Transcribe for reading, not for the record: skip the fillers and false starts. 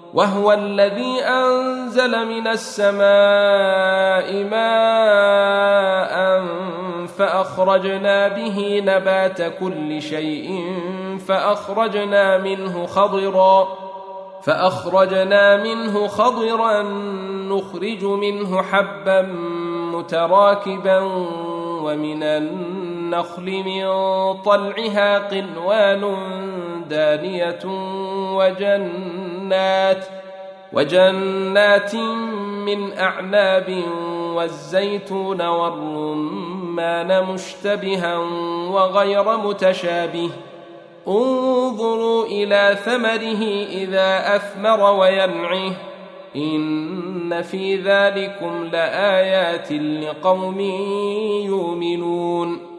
وهو الذي أنزل من السماء ماء فأخرجنا به نبات كل شيء فأخرجنا منه خضرا نخرج منه حبا متراكبا ومن النخل من طلعها قنوان دانية وجنات من أعناب والزيتون والرمان مشتبها وغير متشابه انظروا إلى ثمره إذا أثمر وينعه إن في ذلكم لآيات لقوم يؤمنون